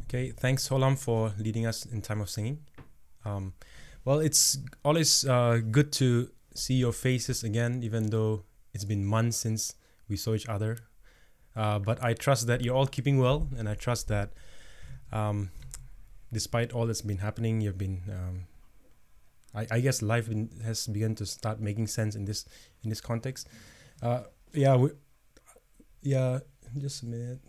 Okay, thanks Holam for leading us in time of singing. Well, it's always good to see your faces again, even though it's been months since we saw each other. But I trust that you're all keeping well, and I trust that despite all that's been happening, you've been. I guess life has begun to start making sense in this context. Just a minute.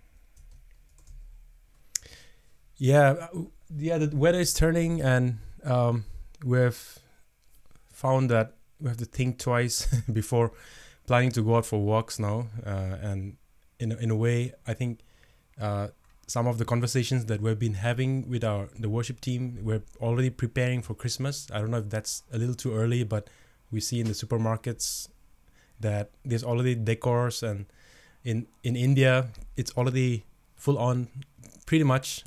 The weather is turning, and we've found that we have to think twice before planning to go out for walks now. And in a way, I think some of the conversations that we've been having with the worship team, we're already preparing for Christmas. I don't know if that's a little too early, but we see in the supermarkets that there's already decors, and in India, it's already full on, pretty much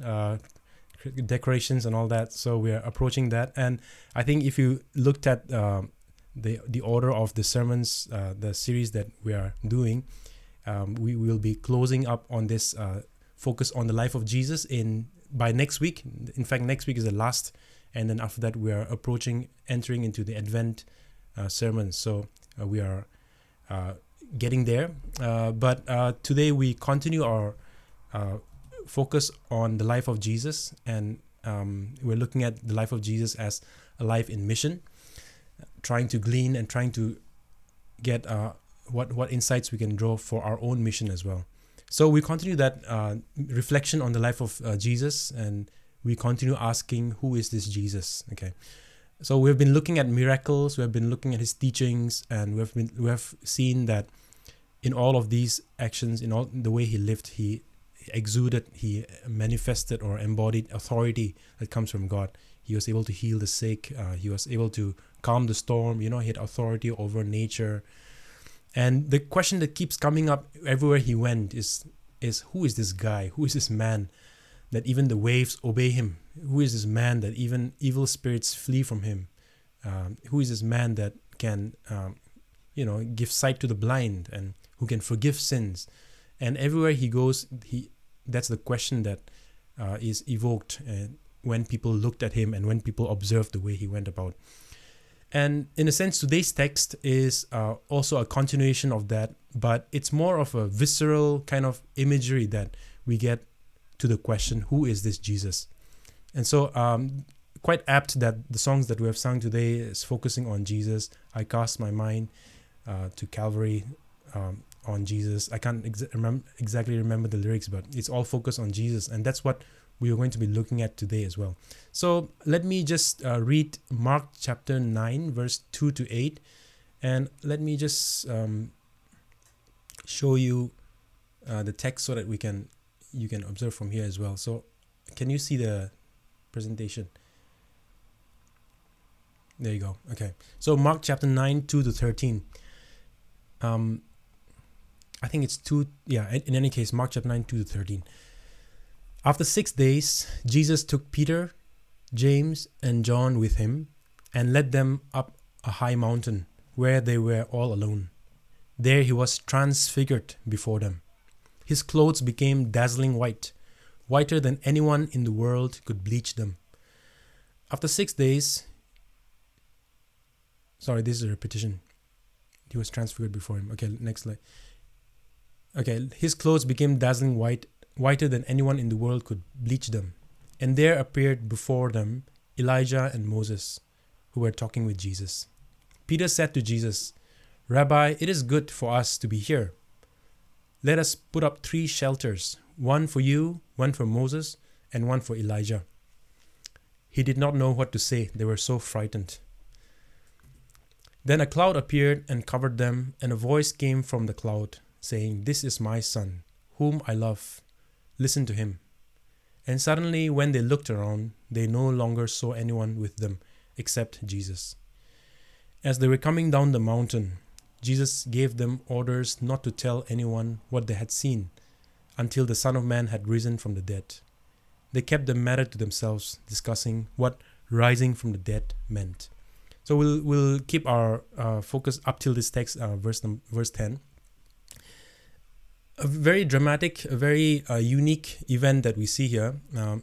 decorations and all that. So we are approaching that, and I think if you looked at the order of the sermons, the series that we are doing, we will be closing up on this focus on the life of Jesus by next week. In fact, next week is the last, and then after that we are entering into the Advent sermons. So we are getting there, but today we continue our focus on the life of Jesus, and we're looking at the life of Jesus as a life in mission, trying to glean and trying to get what insights we can draw for our own mission as well. So we continue that reflection on the life of Jesus, and we continue asking, who is this Jesus? Okay, so we've been looking at miracles, we have been looking at his teachings, and we have seen that in all of these actions, in all the way he lived, he exuded, he manifested or embodied authority that comes from God. He was able to heal the sick, he was able to calm the storm, he had authority over nature. And the question that keeps coming up everywhere he went is who is this guy? Who is this man that even the waves obey him? Who is this man that even evil spirits flee from him? Who is this man that can give sight to the blind, and who can forgive sins? And everywhere he goes, that's the question that is evoked when people looked at him and when people observed the way he went about. And in a sense, today's text is also a continuation of that, but it's more of a visceral kind of imagery that we get to the question, who is this Jesus? And so quite apt that the songs that we have sung today is focusing on Jesus. I cast my mind to Calvary, on Jesus. I can't exactly remember the lyrics, but it's all focused on Jesus, and that's what we are going to be looking at today as well. So let me just read Mark chapter 9 verse 2 to 8, and let me just show you the text so that you can observe from here as well. So can you see the presentation? There you go. Okay, so Mark chapter 9 2 to 13. I think it's 2. Yeah, in any case, Mark chapter 9 2 to 13. After 6 days, Jesus took Peter, James, and John with him and led them up a high mountain where they were all alone. There he was transfigured before them. His clothes became dazzling white, whiter than anyone in the world could bleach them. After 6 days, this is a repetition. He was transfigured before him. Okay, next slide. Okay, his clothes became dazzling white, whiter than anyone in the world could bleach them. And there appeared before them Elijah and Moses, who were talking with Jesus. Peter said to Jesus, "Rabbi, it is good for us to be here. Let us put up 3 shelters, one for you, one for Moses, and one for Elijah." He did not know what to say. They were so frightened. Then a cloud appeared and covered them, and a voice came from the cloud, saying, "This is my son, whom I love. Listen to him." And suddenly, when they looked around, they no longer saw anyone with them except Jesus. As they were coming down the mountain, Jesus gave them orders not to tell anyone what they had seen until the Son of Man had risen from the dead. They kept the matter to themselves, discussing what rising from the dead meant. So we'll keep our focus up till this text, verse 10. a very dramatic, a very unique event that we see here.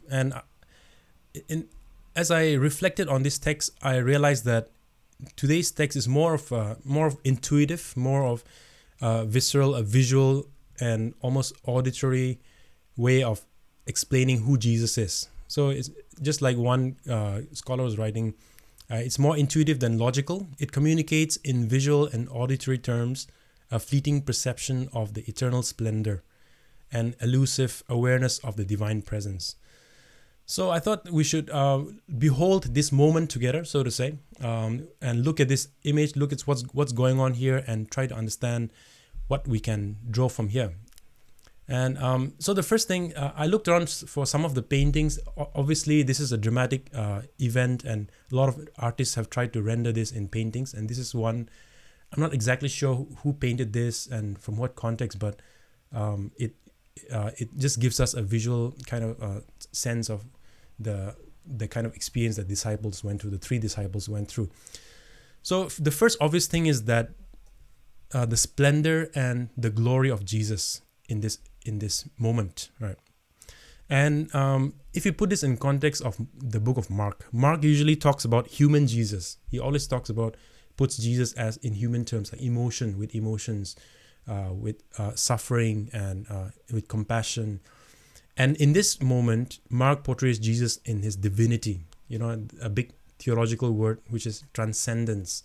As I reflected on this text, I realized that today's text is more of intuitive, more of visceral, a visual, and almost auditory way of explaining who Jesus is. So it's just like one scholar was writing, it's more intuitive than logical. It communicates in visual and auditory terms a fleeting perception of the eternal splendor and elusive awareness of the divine presence. So I thought we should behold this moment together, so to say, and look at this image, look at what's going on here, and try to understand what we can draw from here. And so the first thing, I looked around for some of the paintings. Obviously, this is a dramatic event, and a lot of artists have tried to render this in paintings. And this is one, I'm not exactly sure who painted this and from what context, but it just gives us a visual kind of sense of the kind of experience that disciples went through, the three disciples went through. So the first obvious thing is that the splendor and the glory of Jesus in this moment, right? And if you put this in context of the book of Mark usually talks about human Jesus. He always puts Jesus as in human terms, like emotion, with emotions, with suffering, and with compassion. And in this moment, Mark portrays Jesus in his divinity, a big theological word, which is transcendence.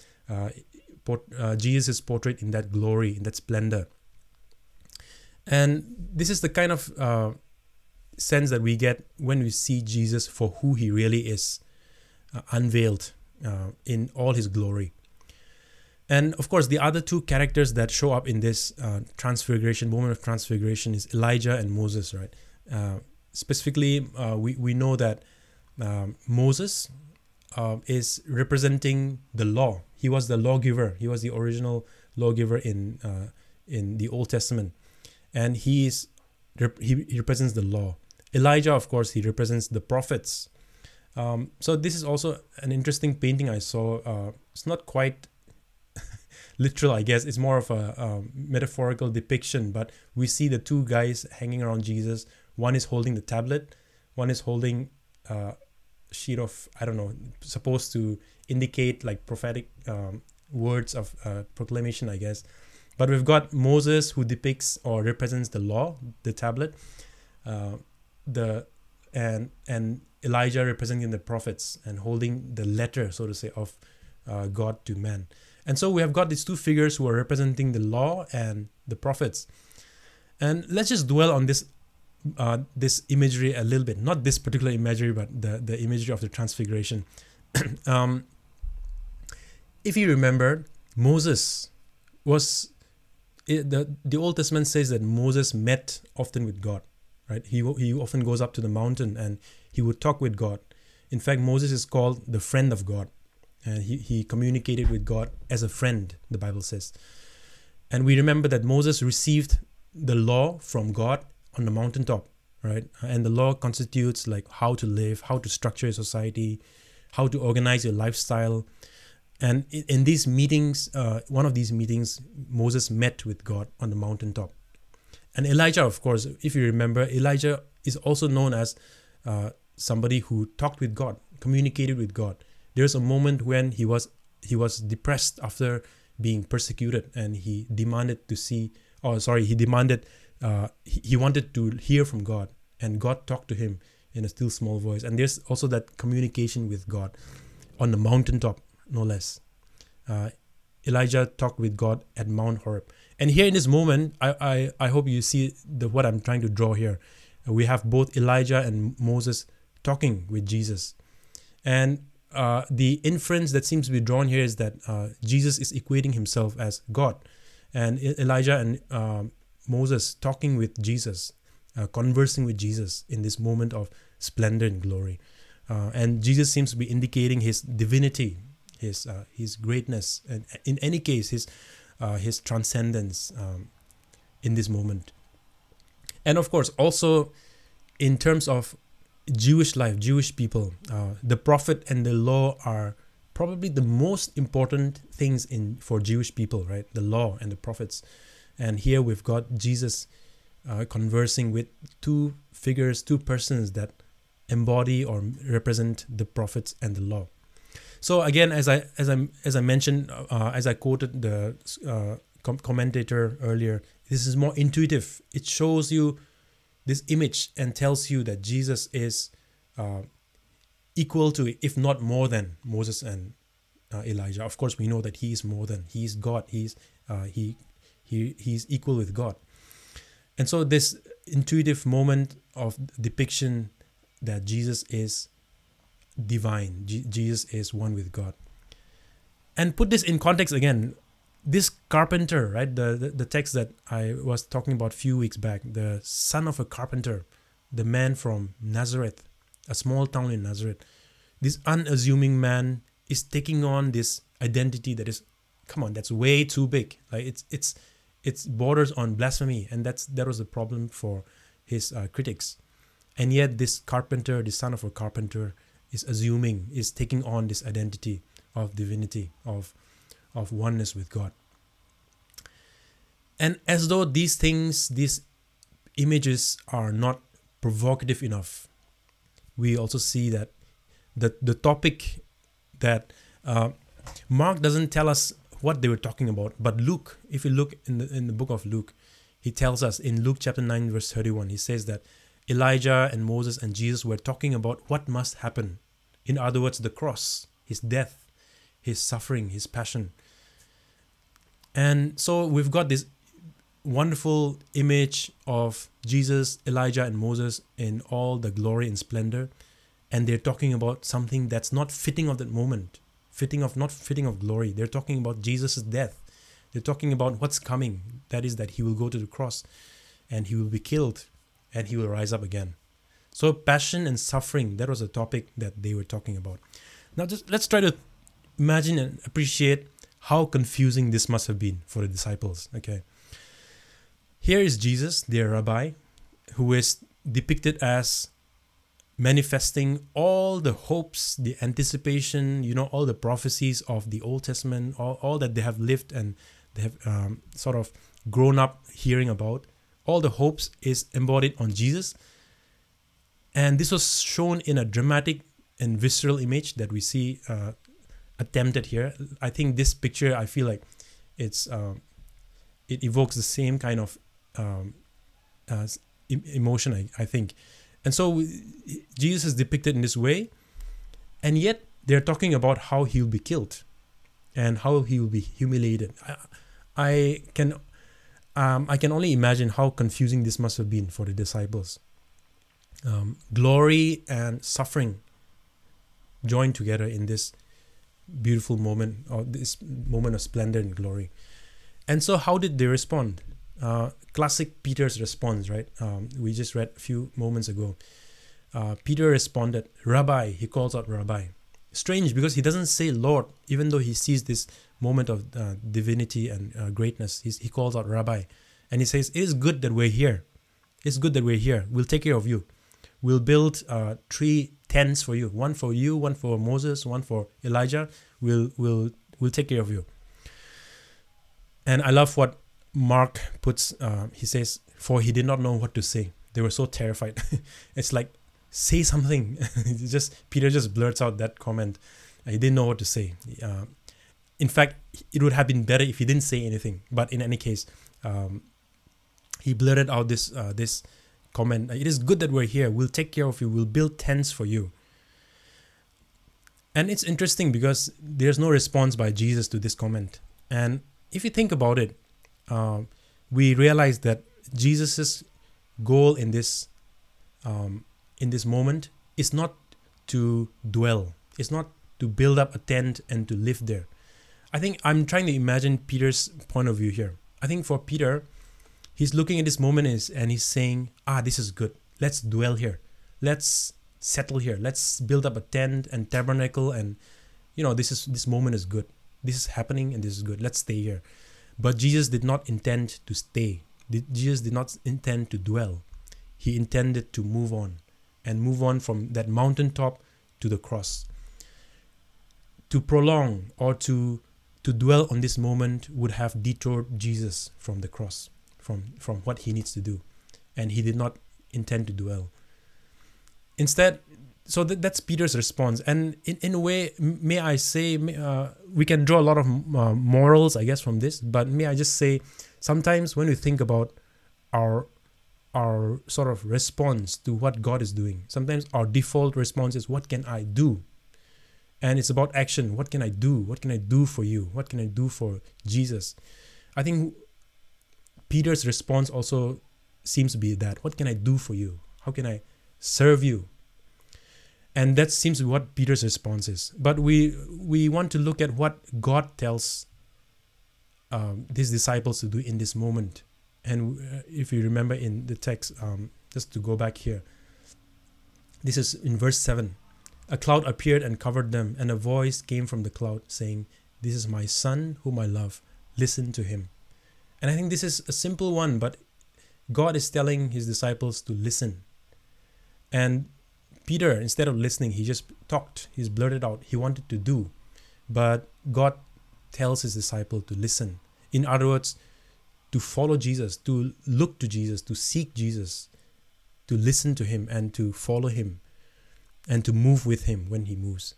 Jesus is portrayed in that glory, in that splendor. And this is the kind of sense that we get when we see Jesus for who he really is, unveiled in all his glory. And of course, the other two characters that show up in this moment of transfiguration is Elijah and Moses, right? Specifically, we know that Moses is representing the law. He was the lawgiver. He was the original lawgiver in the Old Testament, and he represents the law. Elijah, of course, he represents the prophets. So this is also an interesting painting I saw. It's not quite literal, I guess. It's more of a metaphorical depiction, but we see the two guys hanging around Jesus. One is holding the tablet, one is holding a sheet of, supposed to indicate like prophetic words of proclamation, I guess. But we've got Moses, who depicts or represents the law, the tablet, and Elijah representing the prophets and holding the letter, so to say, of God to man. And so we have got these two figures who are representing the law and the prophets. And let's just dwell on this imagery a little bit. Not this particular imagery, but the imagery of the transfiguration. If you remember, Moses was... The Old Testament says that Moses met often with God, right? He often goes up to the mountain and he would talk with God. In fact, Moses is called the friend of God. And he communicated with God as a friend, the Bible says. And we remember that Moses received the law from God on the mountaintop, right? And the law constitutes like how to live, how to structure your society, how to organize your lifestyle. And in these meetings, one of these meetings, Moses met with God on the mountaintop. And Elijah, of course, if you remember, Elijah is also known as somebody who talked with God, communicated with God. There's a moment when he was depressed after being persecuted, and he demanded he wanted to hear from God, and God talked to him in a still small voice. And there's also that communication with God on the mountaintop, no less. Elijah talked with God at Mount Horeb. And here in this moment, I hope you see what I'm trying to draw here. We have both Elijah and Moses talking with Jesus. And the inference that seems to be drawn here is that Jesus is equating himself as God. And Elijah and Moses talking with Jesus, conversing with Jesus in this moment of splendor and glory. And Jesus seems to be indicating his divinity, his greatness, and in any case, his transcendence in this moment. And of course, also in terms of Jewish life, Jewish people, the prophet and the law are probably the most important things for Jewish people, right? The law and the prophets. And here we've got Jesus conversing with two figures, two persons that embody or represent the prophets and the law. So again, as I mentioned, as I quoted the commentator earlier, this is more intuitive. It shows you this image and tells you that Jesus is equal to, if not more than, Moses and Elijah. Of course, we know that he is more than. He is God. He's equal with God. And so this intuitive moment of depiction that Jesus is divine, Jesus is one with God. And put this in context again, this carpenter, right? The text that I was talking about a few weeks back, the son of a carpenter, the man from Nazareth, a small town in Nazareth, this unassuming man is taking on this identity that is, that's way too big. Like it's borders on blasphemy, and that was a problem for his critics. And yet this carpenter, the son of a carpenter, is taking on this identity of divinity, of oneness with God. And as though these things, these images are not provocative enough, we also see that the topic that Mark doesn't tell us what they were talking about, but Luke, if you look in the book of Luke, he tells us in Luke chapter 9 verse 31, he says that Elijah and Moses and Jesus were talking about what must happen. In other words, the cross, his death, his suffering, his passion. And so we've got this wonderful image of Jesus, Elijah, and Moses in all the glory and splendor. And they're talking about something that's not fitting of that moment, not fitting of glory. They're talking about Jesus' death. They're talking about what's coming. That is that he will go to the cross and he will be killed and he will rise up again. So passion and suffering, that was a topic that they were talking about. Now just let's try to imagine and appreciate how confusing this must have been for the disciples. Okay. Here is Jesus, their rabbi, who is depicted as manifesting all the hopes, the anticipation, all the prophecies of the Old Testament, all that they have lived and they have sort of grown up hearing about. All the hopes is embodied on Jesus. And this was shown in a dramatic and visceral image that we see attempted here. I think this picture, I feel like it evokes the same kind of emotion, I think. And so Jesus is depicted in this way, and yet they're talking about how he'll be killed and how he will be humiliated. I can only imagine how confusing this must have been for the disciples. Glory and suffering joined together in this beautiful moment, or this moment of splendor and glory. And so how did they respond? Classic Peter's response, right? We just read a few moments ago. Peter responded, Rabbi. He calls out Rabbi. Strange, because he doesn't say Lord, even though he sees this moment of divinity and greatness. He calls out Rabbi. And he says, it is good that we're here. It's good that we're here. We'll take care of you. We'll build 3 tents for you. One for you, one for Moses, one for Elijah. We'll take care of you. And I love what Mark puts. He says, for he did not know what to say. They were so terrified. It's like, say something. Peter just blurts out that comment. He didn't know what to say. In fact, it would have been better if he didn't say anything. But in any case, he blurted out this comment. It is good that we're here. We'll take care of you. We'll build tents for you. And it's interesting because there's no response by Jesus to this comment. And if you think about it, we realize that Jesus's goal in this moment is not to dwell. It's not to build up a tent and to live there. I think I'm trying to imagine Peter's point of view here. I think for Peter, he's looking at this moment and he's saying, this is good. Let's dwell here. Let's settle here. Let's build up a tent and tabernacle, and this moment is good. This is happening and this is good. Let's stay here. But Jesus did not intend to stay. Jesus did not intend to dwell. He intended to move on from that mountaintop to the cross. To prolong or to to dwell on this moment would have detoured Jesus from the cross, from what he needs to do. And he did not intend to dwell. Instead, so that's Peter's response. And in a way, may I say, we can draw a lot of morals, I guess, from this. But may I just say, sometimes when we think about our sort of response to what God is doing, sometimes our default response is, what can I do? And it's about action. What can I do? What can I do for you? What can I do for Jesus? I think Peter's response also seems to be that. What can I do for you? How can I serve you? And that seems to be what Peter's response is. But we want to look at what God tells his disciples to do in this moment. And if you remember in the text, just to go back here, this is in verse 7. A cloud appeared and covered them, and a voice came from the cloud saying, "This is my son whom I love. Listen to him." And I think this is a simple one, but God is telling his disciples to listen. And Peter, instead of listening, he just talked. He's blurted out. He wanted to do. But God tells his disciple to listen. In other words, to follow Jesus, to look to Jesus, to seek Jesus, to listen to him and to follow him and to move with him when he moves.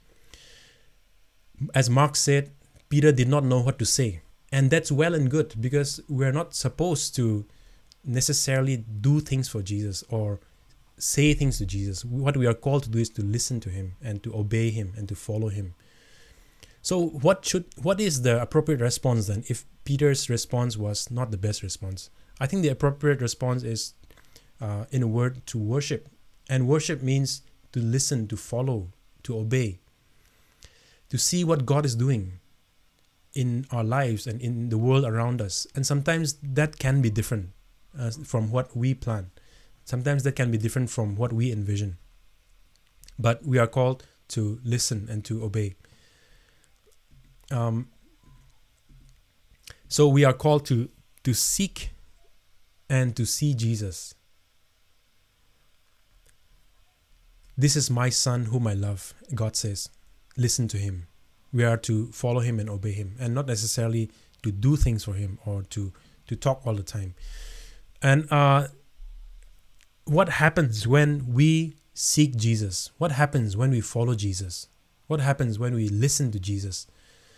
As Mark said, Peter did not know what to say. And that's well and good, because we're not supposed to necessarily do things for Jesus or say things to Jesus. What we are called to do is to listen to him and to obey him and to follow him. So what is the appropriate response then if Peter's response was not the best response? I think the appropriate response is, in a word, to worship. And worship means to listen, to follow, to obey, to see what God is doing in our lives and in the world around us. And sometimes that can be different from what we plan. Sometimes that can be different from what we envision. But we are called to listen and to obey. So we are called to seek and to see Jesus. This is my son whom I love, God says. Listen to him. We are to follow him and obey him, and not necessarily to do things for him or to talk all the time. And what happens when we seek Jesus? What happens when we follow Jesus? What happens when we listen to Jesus?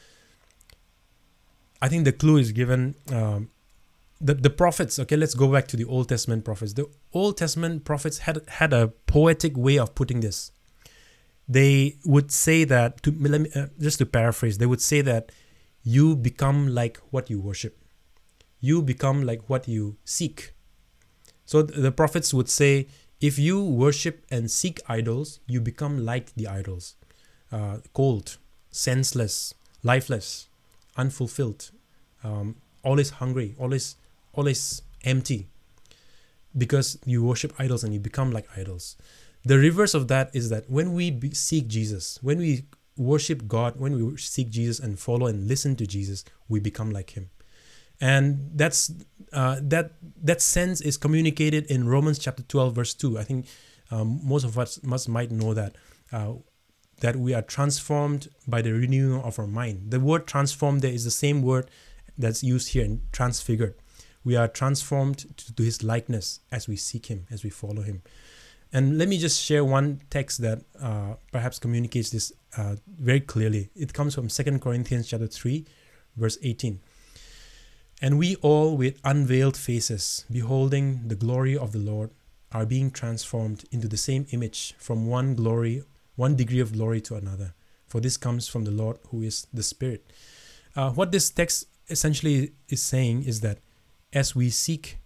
I think the clue is given. The prophets, okay, let's go back to the Old Testament prophets. The Old Testament prophets had a poetic way of putting this. They would say that, just to paraphrase, they would say that you become like what you worship. You become like what you seek. So the prophets would say, if you worship and seek idols, you become like the idols. Cold, senseless, lifeless, unfulfilled, always hungry, always empty, because you worship idols and you become like idols. The reverse of that is that when we seek Jesus, when we worship God, when we seek Jesus and follow and listen to Jesus, we become like him. And that's that sense is communicated in Romans chapter 12 verse 2. I think most of us might know that we are transformed by the renewing of our mind. The word transformed there is the same word that's used here in transfigured. We are transformed to his likeness as we seek him, as we follow him. And let me just share one text that perhaps communicates this very clearly. It comes from 2 Corinthians chapter 3, verse 18. And we all with unveiled faces, beholding the glory of the Lord, are being transformed into the same image from one degree of glory to another. For this comes from the Lord who is the Spirit. What this text essentially is saying is that as we seek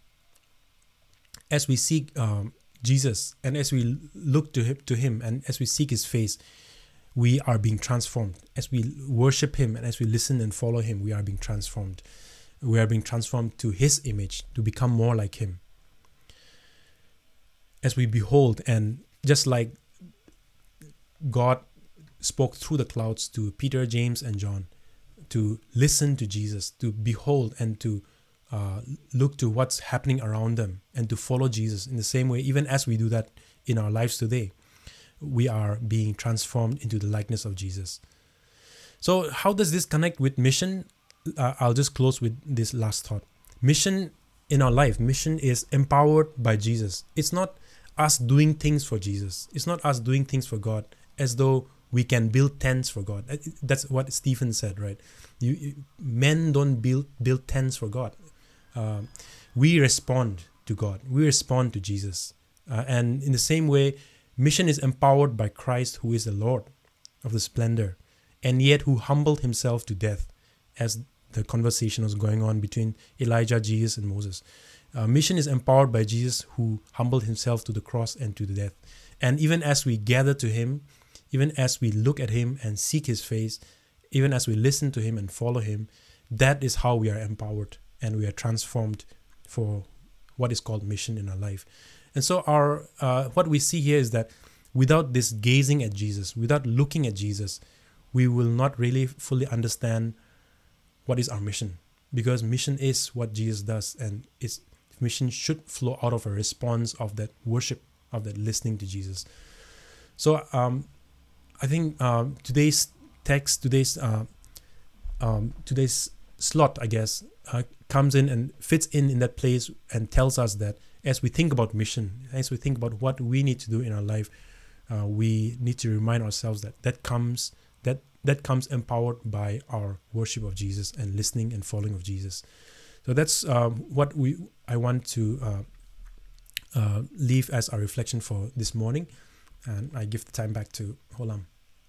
Jesus, and as we look to him and as we seek his face, we are being transformed. As we worship him and as we listen and follow him, we are being transformed. We are being transformed to his image, to become more like him. As we behold, and just like God spoke through the clouds to Peter, James, and John, to listen to Jesus, to behold and to look to what's happening around them and to follow Jesus in the same way, even as we do that in our lives today, we are being transformed into the likeness of Jesus. So how does this connect with mission? I'll just close with this last thought. Mission in our life, mission is empowered by Jesus. It's not us doing things for Jesus. It's not us doing things for God as though we can build tents for God. That's what Stephen said, right? Men don't build tents for God. We respond to God. We respond to Jesus. And in the same way, mission is empowered by Christ, who is the Lord of the splendor, and yet who humbled himself to death, as the conversation was going on between Elijah, Jesus, and Moses. Mission is empowered by Jesus, who humbled himself to the cross and to the death. And even as we gather to him, even as we look at him and seek his face, even as we listen to him and follow him, that is how we are empowered and we are transformed for what is called mission in our life. And so our what we see here is that without this gazing at Jesus, without looking at Jesus, we will not really fully understand what is our mission, because mission is what Jesus does, and its mission should flow out of a response of that worship, of that listening to Jesus. So I think today's text, today's slot, I guess, comes in and fits in that place and tells us that as we think about mission, as we think about what we need to do in our life, we need to remind ourselves that comes empowered by our worship of Jesus and listening and following of Jesus. So that's what I want to leave as our reflection for this morning. And I give the time back to Holam.